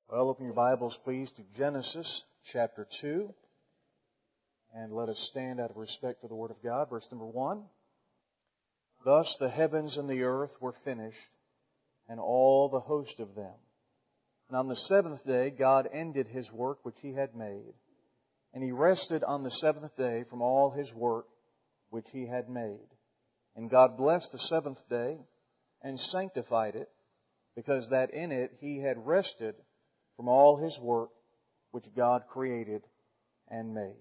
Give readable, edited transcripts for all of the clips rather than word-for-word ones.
Well, open your Bibles, please, to Genesis chapter 2. And let us stand out of respect for the Word of God. Verse number 1. Thus the heavens and the earth were finished, and all the host of them. And on the seventh day God ended His work which He had made. And He rested on the seventh day from all His work which He had made. And God blessed the seventh day and sanctified it, because that in it He had rested from all His work which God created and made.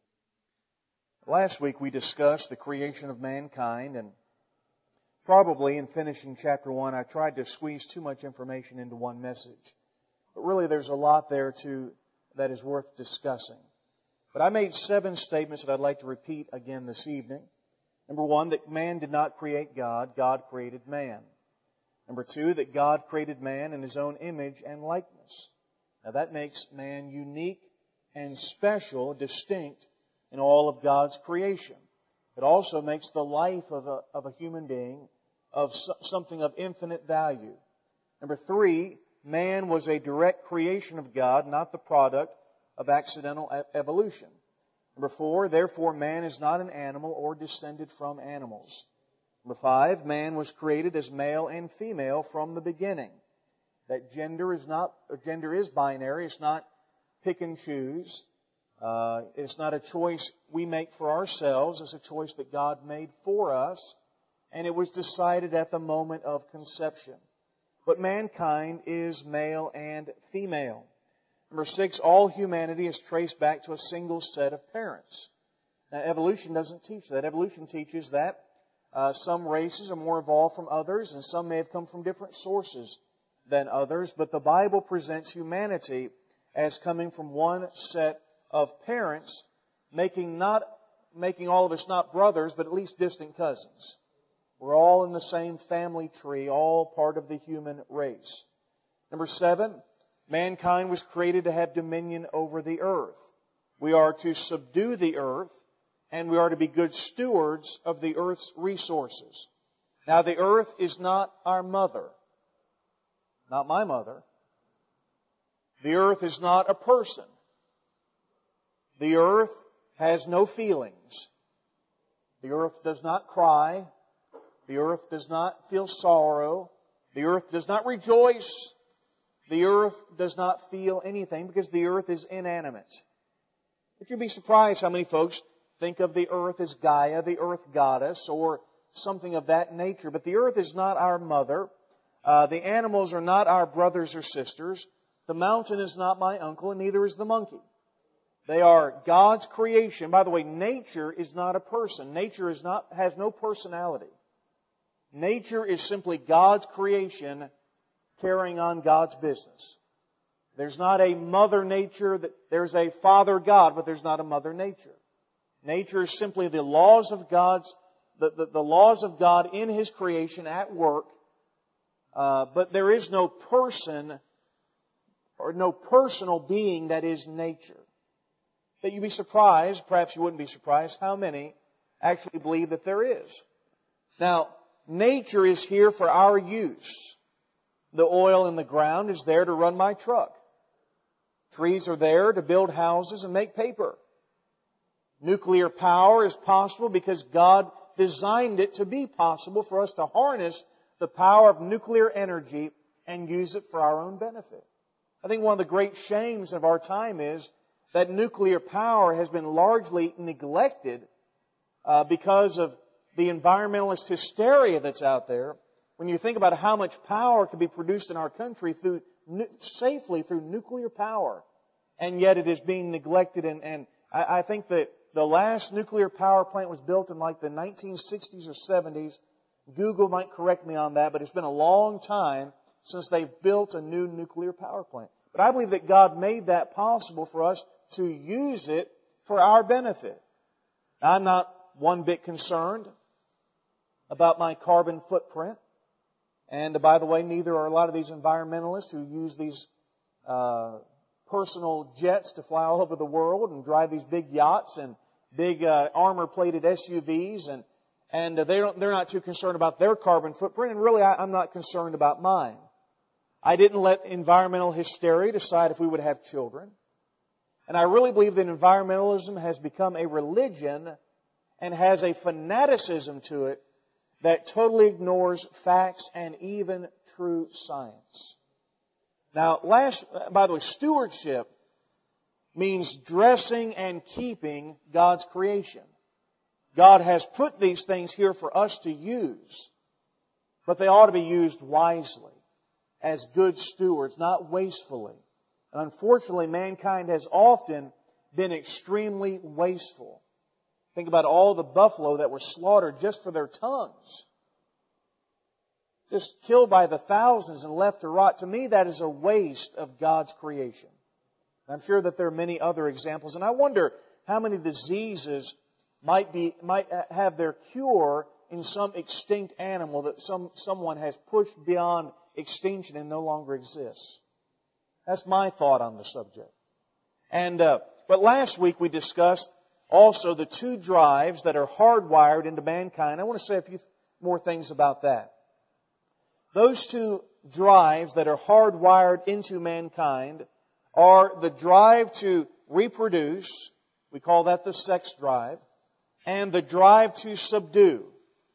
Last week we discussed the creation of mankind, and probably in finishing chapter 1 I tried to squeeze too much information into one message. But really there's a lot there that is worth discussing. But I made 7 statements that I'd like to repeat again this evening. Number 1, that man did not create God, God created man. Number 2, that God created man in His own image and likeness. Now that makes man unique and special, distinct in all of God's creation. It also makes the life of a human being of something of infinite value. Number 3, man was a direct creation of God, not the product of accidental evolution. Number 4, therefore man is not an animal or descended from animals. Number 5, man was created as male and female from the beginning. That gender is binary. It's not pick and choose. It's not a choice we make for ourselves. It's a choice that God made for us. And it was decided at the moment of conception. But mankind is male and female. Number 6, all humanity is traced back to a single set of parents. Now, evolution doesn't teach that. Evolution teaches that some races are more evolved from others, and some may have come from different sources than others. But the Bible presents humanity as coming from one set of parents, making all of us not brothers, but at least distant cousins. We're all in the same family tree, all part of the human race. Number 7, mankind was created to have dominion over the earth. We are to subdue the earth, and we are to be good stewards of the earth's resources. Now, the earth is not our mother. Not my mother. The earth is not a person. The earth has no feelings. The earth does not cry. The earth does not feel sorrow. The earth does not rejoice. The earth does not feel anything because the earth is inanimate. But you'd be surprised how many folks think of the earth as Gaia, the earth goddess, or something of that nature. But the earth is not our mother. The animals are not our brothers or sisters. The mountain is not my uncle, and neither is the monkey. They are God's creation. By the way, nature is not a person. Nature has no personality. Nature is simply God's creation carrying on God's business. There's not a mother nature. There's a father God, but there's not a mother nature. Nature is simply the laws of the laws of God in His creation at work. But there is no person or no personal being that is nature. That you'd be surprised, perhaps you wouldn't be surprised, how many actually believe that there is. Now, nature is here for our use. The oil in the ground is there to run my truck. Trees are there to build houses and make paper. Nuclear power is possible because God designed it to be possible for us to harness the power of nuclear energy and use it for our own benefit. I think one of the great shames of our time is that nuclear power has been largely neglected because of the environmentalist hysteria that's out there. When you think about how much power can be produced in our country safely through nuclear power, and yet it is being neglected. And I think that the last nuclear power plant was built in like the 1960s or 70s. Google might correct me on that, but it's been a long time since they've built a new nuclear power plant. But I believe that God made that possible for us to use it for our benefit. Now, I'm not one bit concerned about my carbon footprint. And by the way, neither are a lot of these environmentalists who use these personal jets to fly all over the world and drive these big yachts and big armor-plated SUVs, and they're not too concerned about their carbon footprint, and really I'm not concerned about mine. I didn't let environmental hysteria decide if we would have children. And I really believe that environmentalism has become a religion and has a fanaticism to it that totally ignores facts and even true science. Now, by the way, stewardship means dressing and keeping God's creation. God has put these things here for us to use, but they ought to be used wisely, as good stewards, not wastefully. And unfortunately, mankind has often been extremely wasteful. Think about all the buffalo that were slaughtered just for their tongues. Just killed by the thousands and left to rot. To me, that is a waste of God's creation. I'm sure that there are many other examples, and I wonder how many diseases might have their cure in some extinct animal that someone has pushed beyond extinction and no longer exists. That's my thought on the subject. But last week we discussed also the two drives that are hardwired into mankind. I want to say a few more things about that. Those two drives that are hardwired into mankind are the drive to reproduce, we call that the sex drive, and the drive to subdue.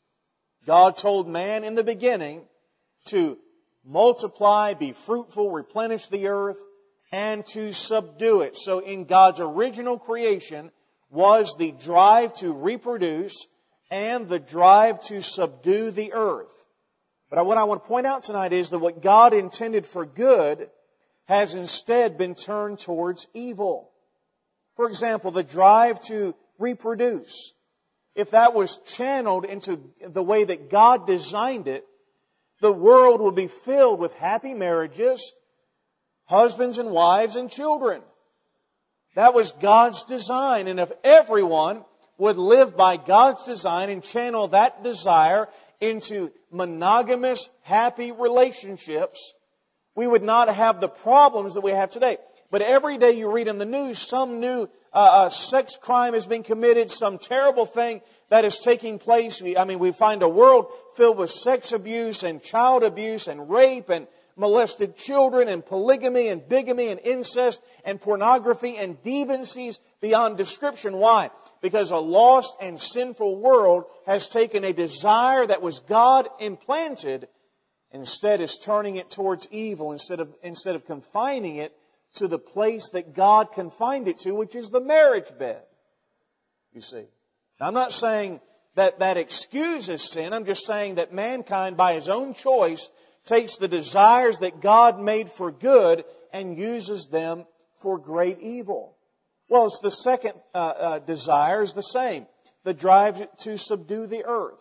God told man in the beginning to multiply, be fruitful, replenish the earth, and to subdue it. So in God's original creation was the drive to reproduce and the drive to subdue the earth. But what I want to point out tonight is that what God intended for good has instead been turned towards evil. For example, the drive to reproduce. If that was channeled into the way that God designed it, the world would be filled with happy marriages, husbands and wives and children. That was God's design. And if everyone would live by God's design and channel that desire into monogamous, happy relationships, we would not have the problems that we have today. But every day you read in the news, some new sex crime has been committed, some terrible thing that is taking place. We find a world filled with sex abuse and child abuse and rape and molested children and polygamy and bigamy and incest and pornography and deviancies beyond description. Why? Because a lost and sinful world has taken a desire that was God implanted, instead is turning it towards evil instead of confining it to the place that God confined it to, which is the marriage bed. You see. Now, I'm not saying that excuses sin. I'm just saying that mankind, by his own choice, takes the desires that God made for good and uses them for great evil. Well, it's the second desire is the same. The drive to subdue the earth.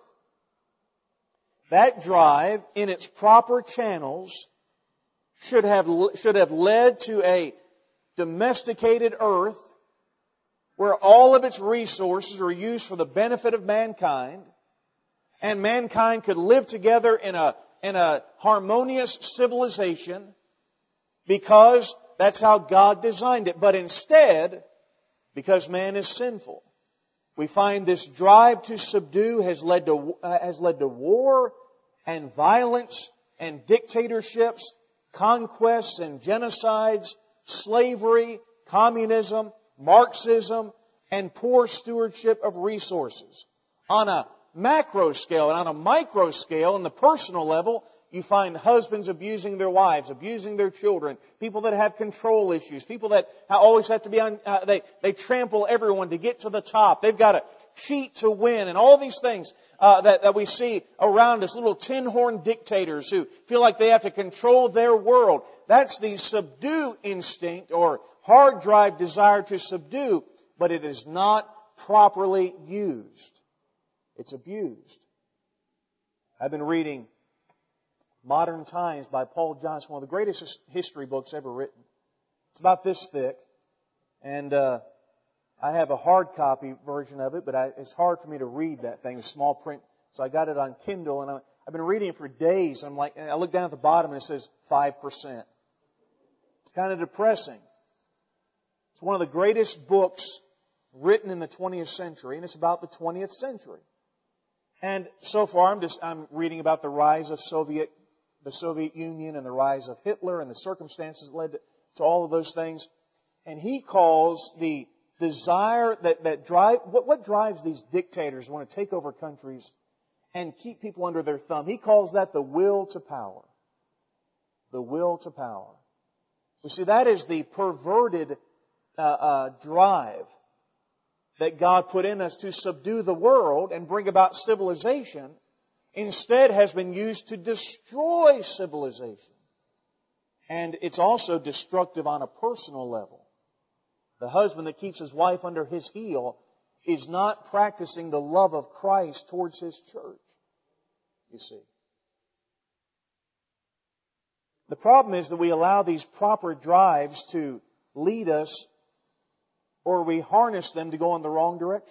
That drive, in its proper channels, should have led to a domesticated earth where all of its resources are used for the benefit of mankind, and mankind could live together in a harmonious civilization, because that's how God designed it. But instead, because man is sinful, we find this drive to subdue has led to war and violence and dictatorships, conquests and genocides, slavery, communism, Marxism, and poor stewardship of resources. On a macro scale and on a micro scale, in the personal level, you find husbands abusing their wives, abusing their children, people that have control issues, people that always have to be on, they trample everyone to get to the top. They've got to cheat to win, and all these things that we see around us, little tin-horn dictators who feel like they have to control their world. That's the subdue instinct or hard drive desire to subdue, but it is not properly used. It's abused. I've been reading Modern Times by Paul Johnson, one of the greatest history books ever written. It's about this thick, and I have a hard copy version of it, but it's hard for me to read that thing, it's small print. So I got it on Kindle, and I've been reading it for days. I look down at the bottom and it says 5%. It's kind of depressing. It's one of the greatest books written in the 20th century, and it's about the 20th century. And so far, I'm reading about the rise of Soviet the Soviet Union and the rise of Hitler and the circumstances that led to all of those things. And he calls the desire that drive, what drives these dictators who want to take over countries and keep people under their thumb? He calls that the will to power. The will to power. You see, that is the perverted drive that God put in us to subdue the world and bring about civilization, instead has been used to destroy civilization. And it's also destructive on a personal level. The husband that keeps his wife under his heel is not practicing the love of Christ towards his church, you see. The problem is that we allow these proper drives to lead us, or we harness them to go in the wrong directions.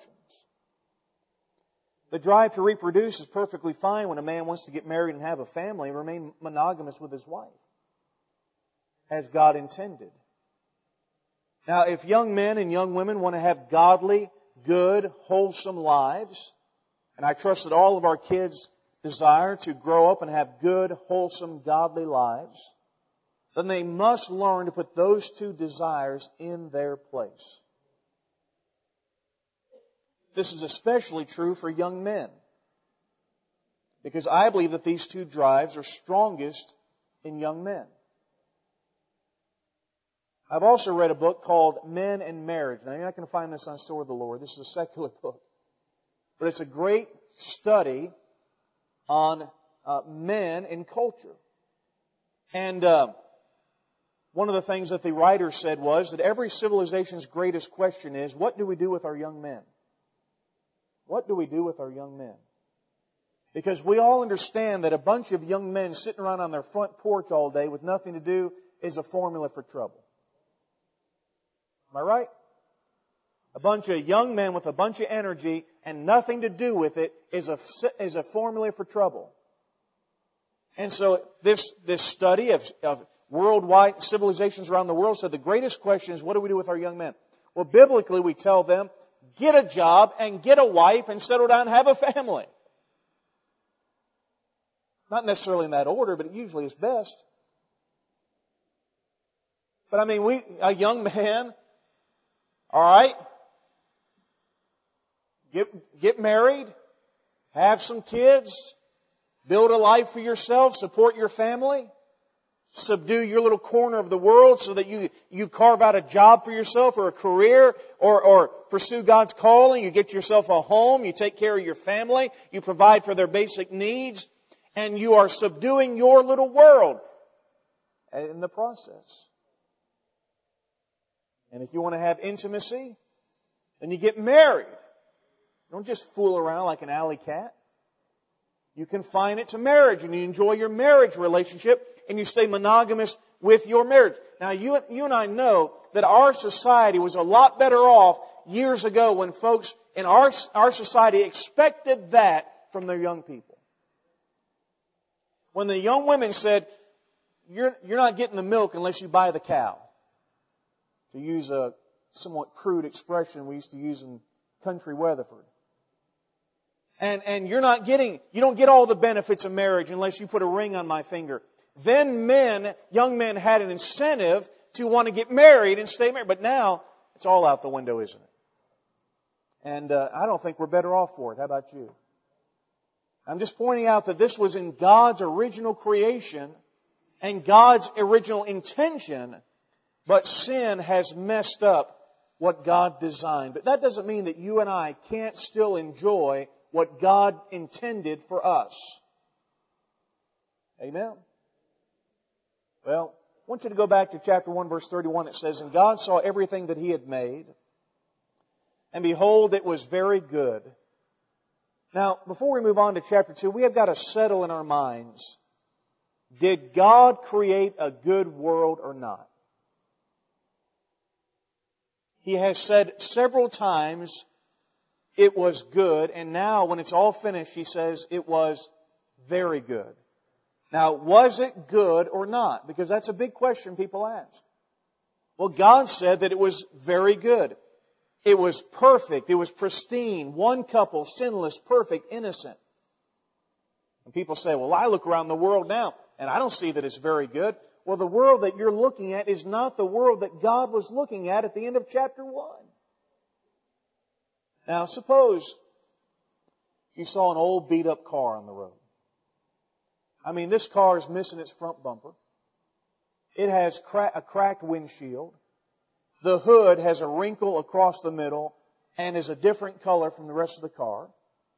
The drive to reproduce is perfectly fine when a man wants to get married and have a family and remain monogamous with his wife, as God intended. Now, if young men and young women want to have godly, good, wholesome lives, and I trust that all of our kids desire to grow up and have good, wholesome, godly lives, then they must learn to put those two desires in their place. This is especially true for young men, because I believe that these two drives are strongest in young men. I've also read a book called Men and Marriage. Now, you're not going to find this on Sword of the Lord. This is a secular book. But it's a great study on men and culture. And one of the things that the writer said was that every civilization's greatest question is, what do we do with our young men? What do we do with our young men? Because we all understand that a bunch of young men sitting around on their front porch all day with nothing to do is a formula for trouble. Am I right? A bunch of young men with a bunch of energy and nothing to do with it is a formula for trouble. And so this study of worldwide civilizations around the world said the greatest question is, what do we do with our young men? Well, biblically we tell them, get a job and get a wife and settle down and have a family. Not necessarily in that order, but it usually is best. But I mean, a young man, all right, get married, have some kids, build a life for yourself, support your family, subdue your little corner of the world so that you carve out a job for yourself or a career or pursue God's calling. You get yourself a home, you take care of your family, you provide for their basic needs, and you are subduing your little world in the process. And if you want to have intimacy, then you get married. Don't just fool around like an alley cat. You confine it to marriage and you enjoy your marriage relationship and you stay monogamous with your marriage. Now, you and I know that our society was a lot better off years ago when folks in our society expected that from their young people. When the young women said, you're not getting the milk unless you buy the cow. To use a somewhat crude expression we used to use in country Weatherford. And you don't get all the benefits of marriage unless you put a ring on my finger. Then young men had an incentive to want to get married and stay married. But now, it's all out the window, isn't it? And I don't think we're better off for it. How about you? I'm just pointing out that this was in God's original creation and God's original intention, but sin has messed up what God designed. But that doesn't mean that you and I can't still enjoy what God intended for us. Amen? Well, I want you to go back to chapter 1, verse 31. It says, And God saw everything that He had made, and behold, it was very good. Now, before we move on to chapter 2, we have got to settle in our minds, did God create a good world or not? He has said several times it was good, and now when it's all finished, He says it was very good. Now, was it good or not? Because that's a big question people ask. Well, God said that it was very good. It was perfect. It was pristine. One couple, sinless, perfect, innocent. And people say, well, I look around the world now. and I don't see that it's very good. Well, the world that you're looking at is not the world that God was looking at the end of chapter 1. Now, suppose you saw an old beat-up car on the road. I mean, this car is missing its front bumper. It has a cracked windshield. The hood has a wrinkle across the middle and is a different color from the rest of the car.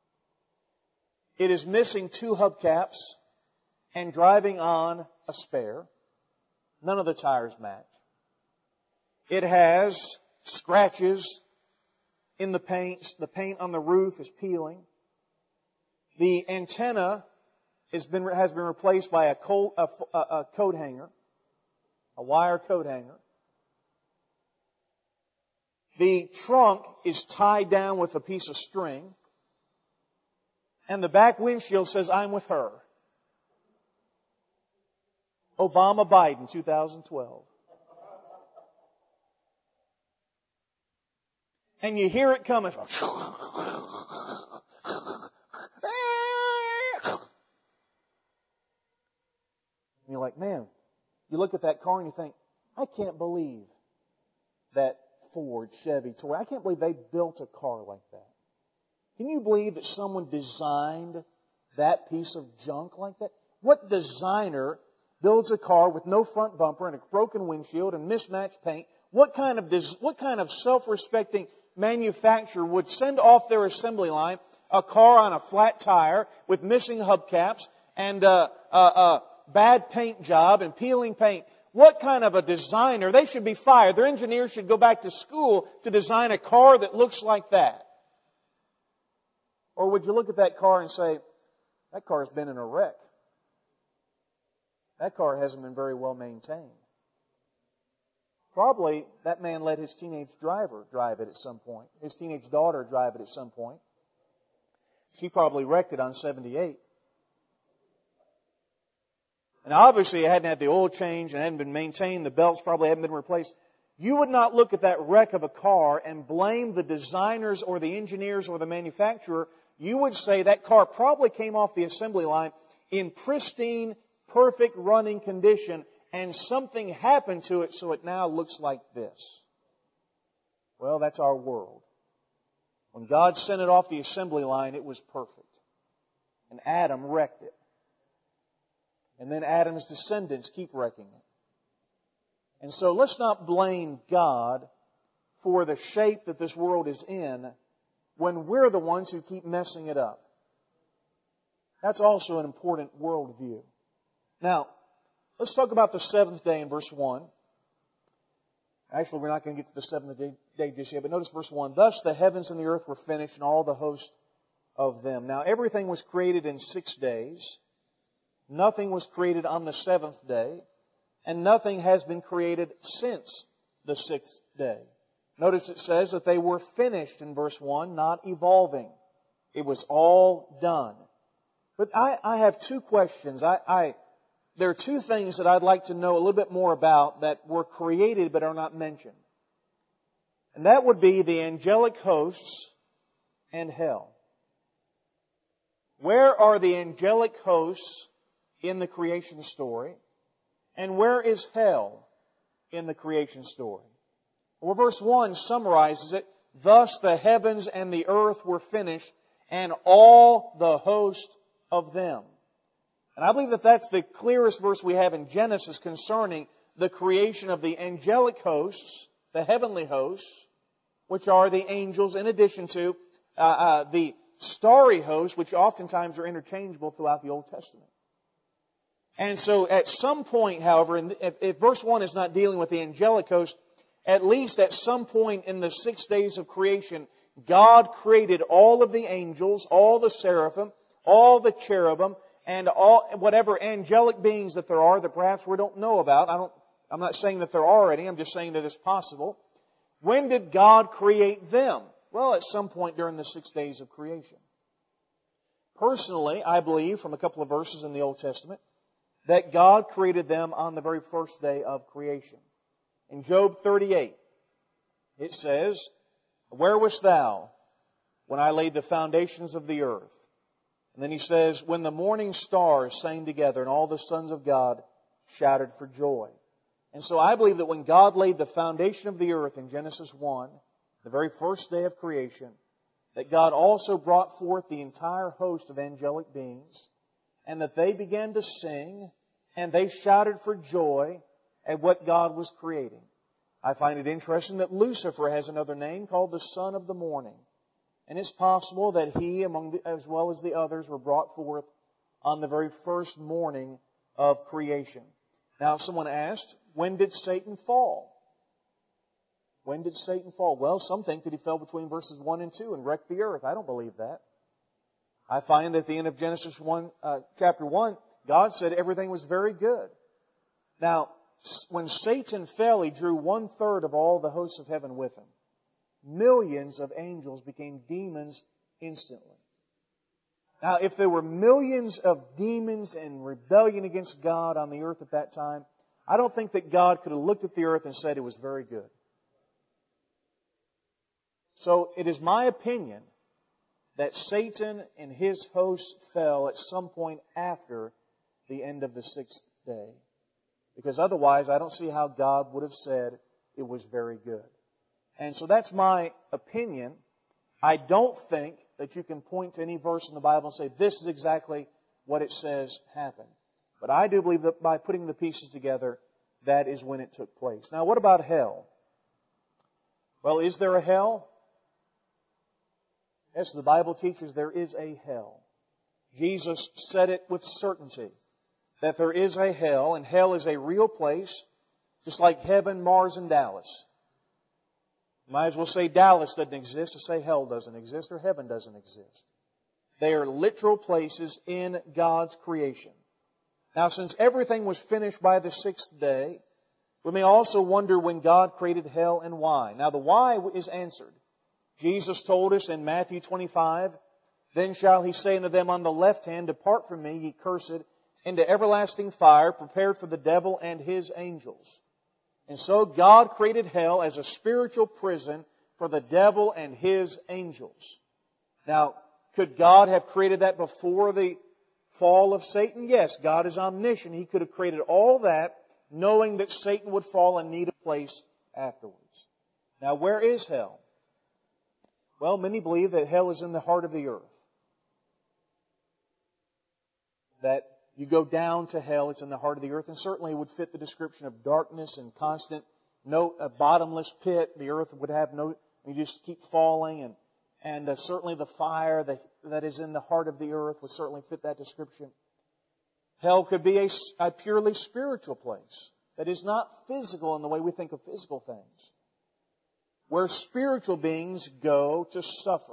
It is missing 2 hubcaps and driving on a spare. None of the tires match. It has scratches in the paint. The paint on the roof is peeling. The antenna has been replaced by a coat hanger, a wire coat hanger. The trunk is tied down with a piece of string. And the back windshield says, "I'm with her." Obama Biden 2012. And you hear it coming. And you're like, man, you look at that car and you think, I can't believe that Ford, Chevy, Toyota, I can't believe they built a car like that. Can you believe that someone designed that piece of junk like that? What designer builds a car with no front bumper and a broken windshield and mismatched paint? What kind of self-respecting manufacturer would send off their assembly line a car on a flat tire with missing hubcaps and a bad paint job and peeling paint? What kind of a designer? They should be fired. Their engineers should go back to school to design a car that looks like that. Or would you look at that car and say, that car's been in a wreck. That car hasn't been very well maintained. Probably that man let his teenage driver drive it at some point. His teenage daughter drive it at some point. She probably wrecked it on 78. And obviously it hadn't had the oil change and hadn't been maintained. The belts probably hadn't been replaced. You would not look at that wreck of a car and blame the designers or the engineers or the manufacturer. You would say that car probably came off the assembly line in pristine, perfect running condition, and something happened to it so it now looks like this. Well, that's our world. When God sent it off the assembly line, it was perfect. And Adam wrecked it. And then Adam's descendants keep wrecking it. And so let's not blame God for the shape that this world is in when we're the ones who keep messing it up. That's also an important worldview. Now, let's talk about the seventh day in verse 1. Actually, we're not going to get to the seventh day just yet, but notice verse 1. Thus the heavens and the earth were finished and all the host of them. Now, everything was created in 6 days. Nothing was created on the seventh day. And nothing has been created since the 6th day. Notice it says that they were finished in verse 1, not evolving. It was all done. But I have 2 questions. There are 2 things that I'd like to know a little bit more about that were created but are not mentioned. And that would be the angelic hosts and hell. Where are the angelic hosts in the creation story? And where is hell in the creation story? Well, verse 1 summarizes it. Thus the heavens and the earth were finished, and all the host of them. And I believe that that's the clearest verse we have in Genesis concerning the creation of the angelic hosts, the heavenly hosts, which are the angels, in addition to the starry hosts, which oftentimes are interchangeable throughout the Old Testament. And so at some point, however, if verse 1 is not dealing with the angelic host, at least at some point in the 6 days of creation, God created all of the angels, all the seraphim, all the cherubim, and all whatever angelic beings that there are that perhaps we don't know about. I'm not saying that there are any. I'm just saying that it's possible. When did God create them? Well, at some point during the 6 days of creation. Personally, I believe from a couple of verses in the Old Testament that God created them on the very first day of creation. In Job 38, it says, "Where wast thou when I laid the foundations of the earth? And then he says, when the morning stars sang together and all the sons of God shouted for joy. And so I believe that when God laid the foundation of the earth in Genesis 1, the very first day of creation, that God also brought forth the entire host of angelic beings, and that they began to sing, and they shouted for joy at what God was creating. I find it interesting that Lucifer has another name called the son of the morning. And it's possible that he, as well as the others, were brought forth on the very first morning of creation. Now, someone asked, when did Satan fall? When did Satan fall? Well, some think that he fell between verses 1 and 2 and wrecked the earth. I don't believe that. I find that at the end of Genesis chapter 1, God said everything was very good. Now, when Satan fell, he drew 1/3 of all the hosts of heaven with him. Millions of angels became demons instantly. Now, if there were millions of demons in rebellion against God on the earth at that time, I don't think that God could have looked at the earth and said it was very good. So it is my opinion that Satan and his hosts fell at some point after the end of the sixth day. Because otherwise, I don't see how God would have said it was very good. And so that's my opinion. I don't think that you can point to any verse in the Bible and say, this is exactly what it says happened. But I do believe that by putting the pieces together, that is when it took place. Now, what about hell? Well, is there a hell? Yes, the Bible teaches there is a hell. Jesus said it with certainty, that there is a hell, and hell is a real place, just like heaven, Mars, and Dallas. Might as well say Dallas doesn't exist to say hell doesn't exist or heaven doesn't exist. They are literal places in God's creation. Now, since everything was finished by the sixth day, we may also wonder when God created hell and why. Now, the why is answered. Jesus told us in Matthew 25, then shall He say unto them on the left hand, depart from me, ye cursed, into everlasting fire, prepared for the devil and his angels. And so God created hell as a spiritual prison for the devil and his angels. Now, could God have created that before the fall of Satan? Yes, God is omniscient. He could have created all that, knowing that Satan would fall and need a place afterwards. Now, where is hell? Well, many believe that hell is in the heart of the earth. That you go down to hell, it's in the heart of the earth, and certainly it would fit the description of darkness and constant, a bottomless pit. The earth would have you just keep falling, and certainly the fire that is in the heart of the earth would certainly fit that description. Hell could be a purely spiritual place that is not physical in the way we think of physical things, where spiritual beings go to suffer.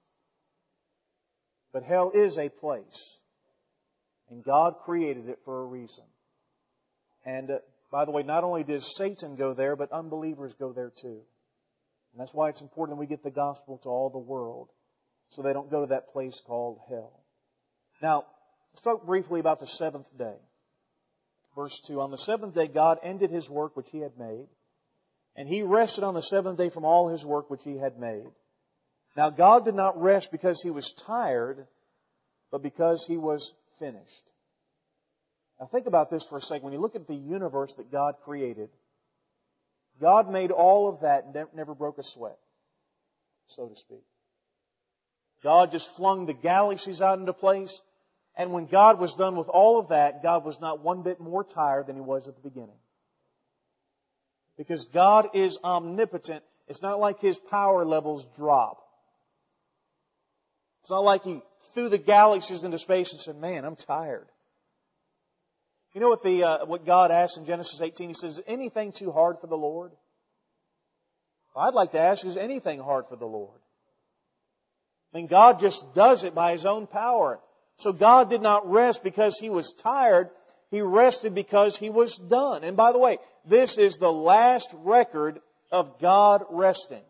But hell is a place. And God created it for a reason. And by the way, not only does Satan go there, but unbelievers go there too. And that's why it's important that we get the gospel to all the world, so they don't go to that place called hell. Now, let's talk briefly about the seventh day. Verse 2, on the seventh day God ended His work which He had made, and He rested on the seventh day from all His work which He had made. Now God did not rest because He was tired, but because He was finished. Now think about this for a second. When you look at the universe that God created, God made all of that and never broke a sweat, so to speak. God just flung the galaxies out into place, and when God was done with all of that, God was not one bit more tired than He was at the beginning. Because God is omnipotent. It's not like His power levels drop. It's not like He threw the galaxies into space and said, man, I'm tired. You know what God asked in Genesis 18? He says, is anything too hard for the Lord? Well, I'd like to ask, is anything hard for the Lord? I mean, God just does it by His own power. So God did not rest because He was tired. He rested because He was done. And by the way, this is the last record of God resting.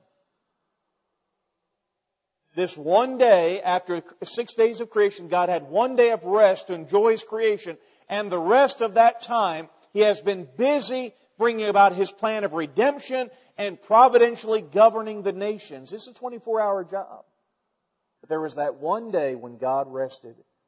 This one day, after 6 days of creation, God had one day of rest to enjoy His creation. And the rest of that time, He has been busy bringing about His plan of redemption and providentially governing the nations. This is a 24-hour job. But there was that one day when God rested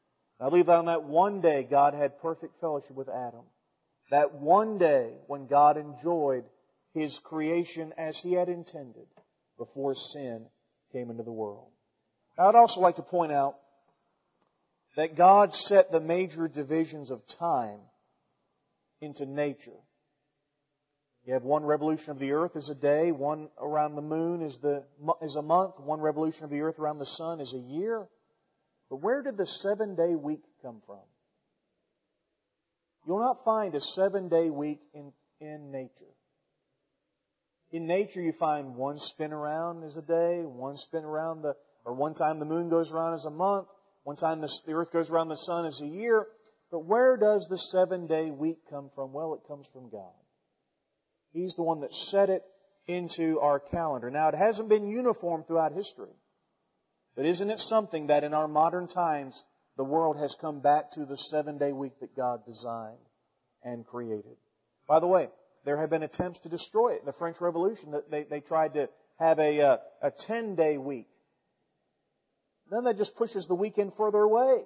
I believe that on that one day God had perfect fellowship with Adam. That one day when God enjoyed His creation as He had intended before sin came into the world. I'd also like to point out that God set the major divisions of time into nature. You have one revolution of the earth is a day, one around the moon is a month, one revolution of the earth around the sun is a year. But where did the 7-day week come from? You'll not find a 7-day week in nature. In nature you find one spin around is a day, one time the moon goes around is a month, one time the earth goes around the sun is a year. But where does the 7-day week come from? Well, it comes from God. He's the one that set it into our calendar. Now, it hasn't been uniform throughout history. But isn't it something that in our modern times, the world has come back to the 7-day week that God designed and created? By the way, there have been attempts to destroy it. In the French Revolution, they tried to have a 10-day week. Then that just pushes the weekend further away.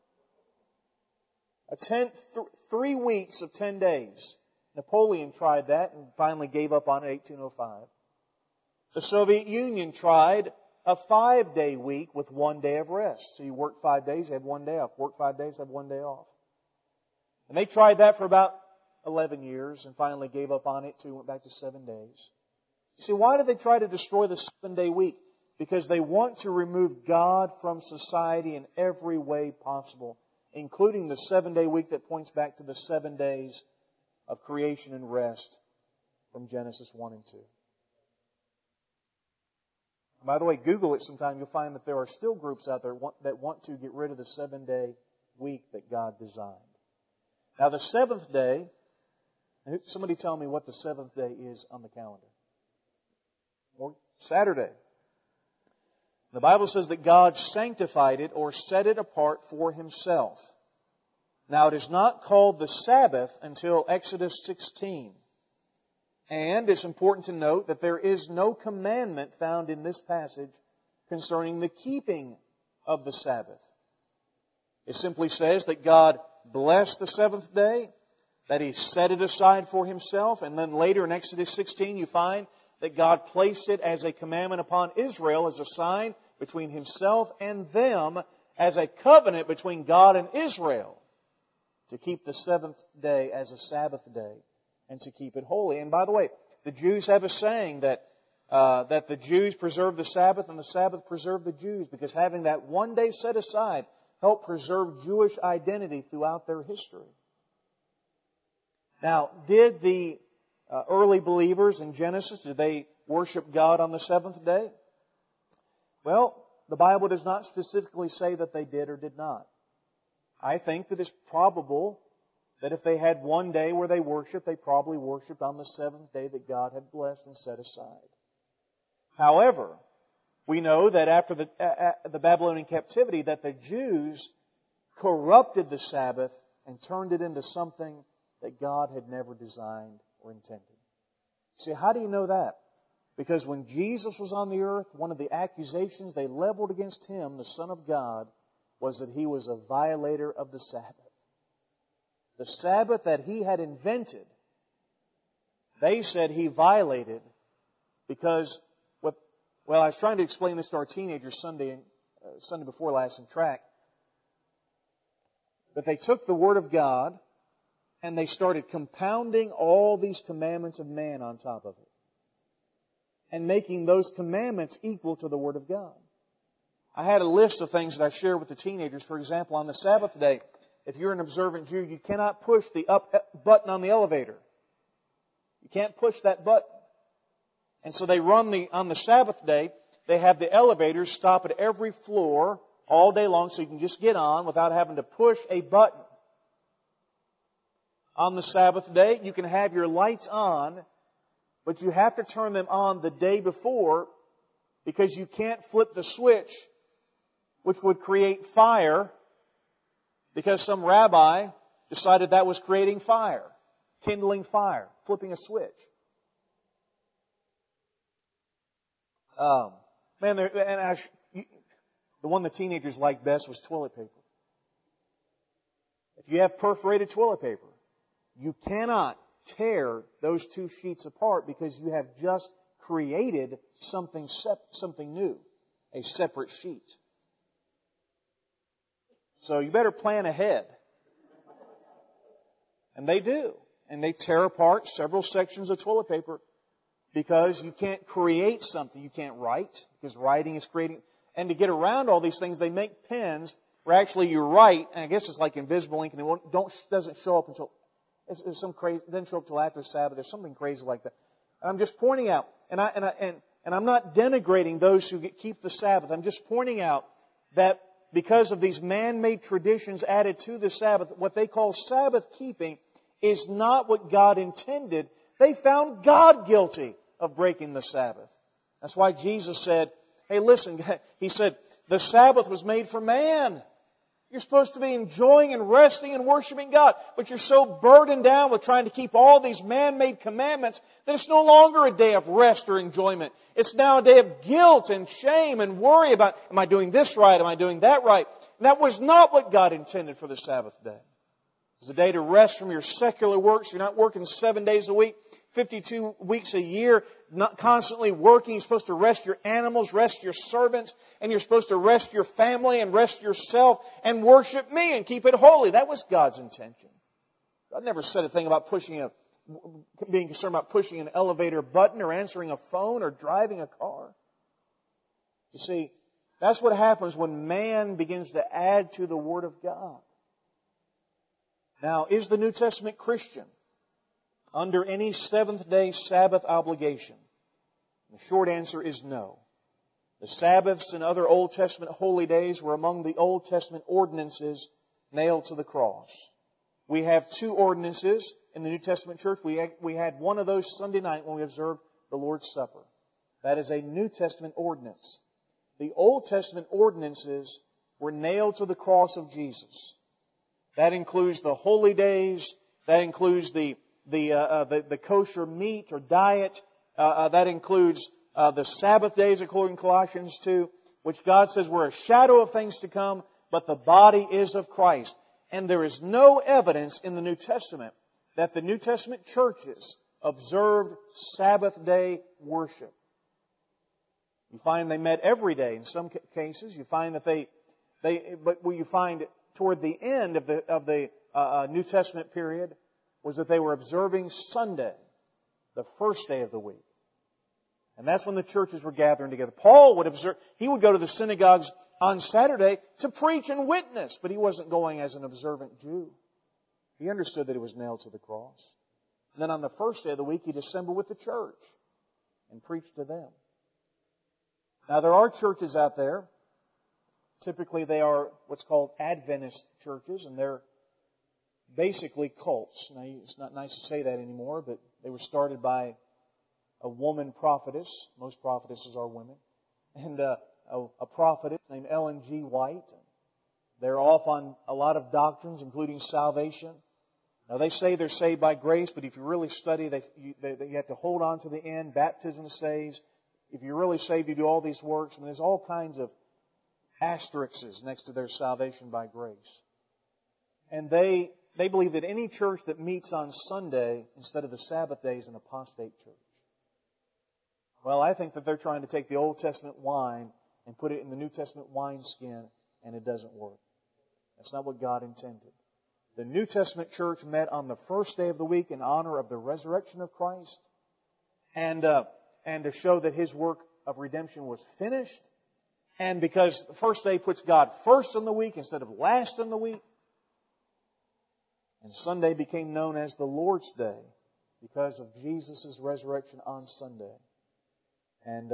3 weeks of 10 days. Napoleon tried that and finally gave up on it in 1805. The Soviet Union tried a 5-day week with 1 day of rest. So you work 5 days, have 1 day off. Work 5 days, have 1 day off. And they tried that for about 11 years and finally gave up on it too, went back to 7 days. You see, why did they try to destroy the 7-day week? Because they want to remove God from society in every way possible, including the 7-day week that points back to the 7 days of creation and rest from Genesis 1 and 2. By the way, Google it sometime. You'll find that there are still groups out there that want to get rid of the 7-day week that God designed. Now, the 7th day, somebody tell me what the 7th day is on the calendar. Or Saturday. The Bible says that God sanctified it or set it apart for Himself. Now, it is not called the Sabbath until Exodus 16. And it's important to note that there is no commandment found in this passage concerning the keeping of the Sabbath. It simply says that God blessed the 7th day, that He set it aside for Himself, and then later in Exodus 16 you find that God placed it as a commandment upon Israel as a sign between Himself and them, as a covenant between God and Israel, to keep the 7th day as a Sabbath day and to keep it holy. And by the way, the Jews have a saying that the Jews preserve the Sabbath and the Sabbath preserve the Jews, because having that 1 day set aside helped preserve Jewish identity throughout their history. Now, did the early believers in Genesis, did they worship God on the 7th day? Well, the Bible does not specifically say that they did or did not. I think that it's probable that if they had 1 day where they worshiped, they probably worshiped on the 7th day that God had blessed and set aside. However, we know that after the Babylonian captivity, that the Jews corrupted the Sabbath and turned it into something that God had never designed or intended. See, how do you know that? Because when Jesus was on the earth, one of the accusations they leveled against Him, the Son of God, was that He was a violator of the Sabbath. The Sabbath that He had invented, they said He violated because, I was trying to explain this to our teenagers Sunday before last in track, but they took the Word of God and they started compounding all these commandments of man on top of it and making those commandments equal to the Word of God. I had a list of things that I shared with the teenagers. For example, on the Sabbath day, if you're an observant Jew, you cannot push the up button on the elevator. You can't push that button. And so they on the Sabbath day, they have the elevators stop at every floor all day long so you can just get on without having to push a button. On the Sabbath day, you can have your lights on, but you have to turn them on the day before because you can't flip the switch, which would create fire, because some rabbi decided that was creating fire, kindling fire, flipping a switch. The one the teenagers liked best was toilet paper. If you have perforated toilet paper, you cannot tear those two sheets apart because you have just created something new, a separate sheet. So you better plan ahead. And they do. And they tear apart several sections of toilet paper because you can't create something. You can't write because writing is creating. And to get around all these things, they make pens where actually you write, and I guess it's like invisible ink, and it doesn't show up until it's some crazy. It doesn't show up until after Sabbath. There's something crazy like that. I'm just pointing out, and I'm not denigrating those who keep the Sabbath. I'm just pointing out that because of these man-made traditions added to the Sabbath, what they call Sabbath keeping is not what God intended. They found God guilty of breaking the Sabbath. That's why Jesus said, hey, listen, He said, the Sabbath was made for man. You're supposed to be enjoying and resting and worshiping God. But you're so burdened down with trying to keep all these man-made commandments that it's no longer a day of rest or enjoyment. It's now a day of guilt and shame and worry about, am I doing this right? Am I doing that right? And that was not what God intended for the Sabbath day. It was a day to rest from your secular works. You're not working 7 days a week, 52 weeks a year, not constantly working. You're supposed to rest your animals, rest your servants, and you're supposed to rest your family and rest yourself and worship me and keep it holy. That was God's intention. God never said a thing about being concerned about pushing an elevator button or answering a phone or driving a car. You see, that's what happens when man begins to add to the Word of God. Now, is the New Testament Christian under any seventh-day Sabbath obligation? The short answer is no. The Sabbaths and other Old Testament holy days were among the Old Testament ordinances nailed to the cross. We have two ordinances in the New Testament church. We had one of those Sunday night when we observed the Lord's Supper. That is a New Testament ordinance. The Old Testament ordinances were nailed to the cross of Jesus. That includes the holy days. That includes the kosher meat or diet. That includes the Sabbath days, according to Colossians 2, which God says were a shadow of things to come, but the body is of Christ. And there is no evidence in the New Testament that the New Testament churches observed Sabbath day worship. You find they met every day in some cases. You find that but what you find toward the end of the New Testament period was that they were observing Sunday, the first day of the week. And that's when the churches were gathering together. Paul would observe, he would go to the synagogues on Saturday to preach and witness, but he wasn't going as an observant Jew. He understood that it was nailed to the cross. And then on the first day of the week, he'd assemble with the church and preach to them. Now, there are churches out there. Typically, they are what's called Adventist churches, and they're basically cults. Now, it's not nice to say that anymore, but they were started by a woman prophetess. Most prophetesses are women. And a prophetess named Ellen G. White. They're off on a lot of doctrines, including salvation. Now, they say they're saved by grace, but if you really study, you have to hold on to the end. Baptism saves. If you're really saved, you do all these works. And there's all kinds of asterisks next to their salvation by grace. And they believe that any church that meets on Sunday instead of the Sabbath day is an apostate church. Well, I think that they're trying to take the Old Testament wine and put it in the New Testament wineskin, and it doesn't work. That's not what God intended. The New Testament church met on the first day of the week in honor of the resurrection of Christ and to show that His work of redemption was finished. And because the first day puts God first in the week instead of last in the week. And Sunday became known as the Lord's Day because of Jesus' resurrection on Sunday. And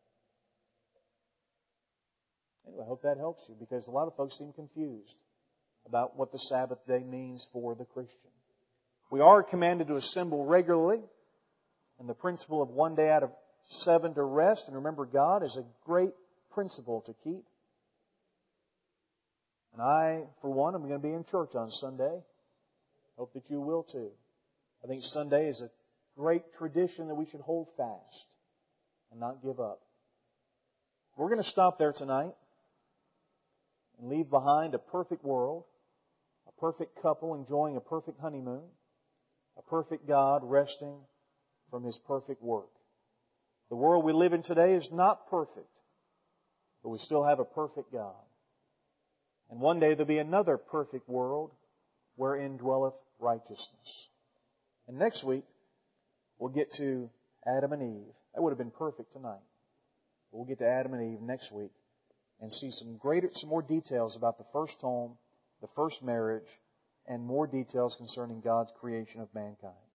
anyway, I hope that helps you, because a lot of folks seem confused about what the Sabbath day means for the Christian. We are commanded to assemble regularly, and the principle of 1 day out of 7 to rest and remember God is a great principle to keep. And I, for one, am going to be in church on Sunday. Hope that you will too. I think Sunday is a great tradition that we should hold fast and not give up. We're going to stop there tonight and leave behind a perfect world, a perfect couple enjoying a perfect honeymoon, a perfect God resting from His perfect work. The world we live in today is not perfect, but we still have a perfect God. And one day there'll be another perfect world wherein dwelleth righteousness. And next week, we'll get to Adam and Eve. That would have been perfect tonight. We'll get to Adam and Eve next week and see some more details about the first home, the first marriage, and more details concerning God's creation of mankind.